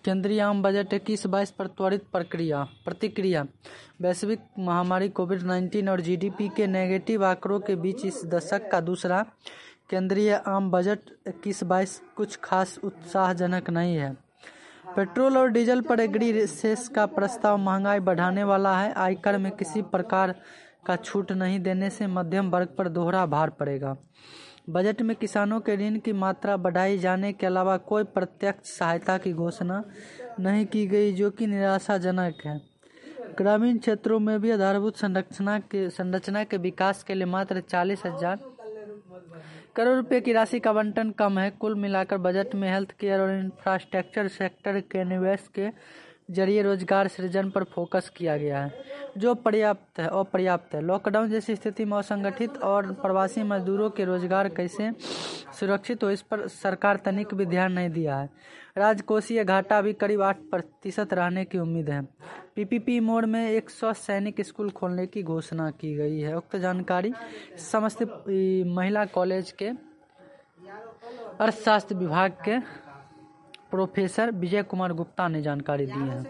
केंद्रीय आम बजट 21-22 पर त्वरित प्रतिक्रिया। वैश्विक महामारी कोविड-19 और जीडीपी के नेगेटिव आंकड़ों के बीच इस दशक का दूसरा केंद्रीय आम बजट 21-22 कुछ खास उत्साहजनक नहीं है। पेट्रोल और डीजल पर एग्री सेस का प्रस्ताव महंगाई बढ़ाने वाला है। आयकर में किसी प्रकार का छूट नहीं देने से मध्यम वर्ग पर दोहरा भार पड़ेगा। बजट में किसानों के ऋण की मात्रा बढ़ाई जाने के अलावा कोई प्रत्यक्ष सहायता की घोषणा नहीं की गई, जो कि निराशाजनक है। ग्रामीण क्षेत्रों में भी आधारभूत संरचना के विकास के लिए मात्र 40,000 करोड़ रुपए की राशि का आवंटन कम है। कुल मिलाकर बजट में हेल्थ केयर और इंफ्रास्ट्रक्चर सेक्टर के निवेश के जरिए रोजगार सृजन पर फोकस किया गया है, जो अपर्याप्त है। लॉकडाउन जैसी स्थिति में असंगठित और प्रवासी मजदूरों के रोजगार कैसे सुरक्षित हो, इस पर सरकार तनिक भी ध्यान नहीं दिया है। राजकोषीय घाटा भी करीब 8% रहने की उम्मीद है। पीपीपी मोड में 100 सैनिक स्कूल खोलने की घोषणा की गई है। उक्त जानकारी समस्तीपुर महिला कॉलेज के अर्थशास्त्र विभाग के प्रोफेसर विजय कुमार गुप्ता ने जानकारी दी है।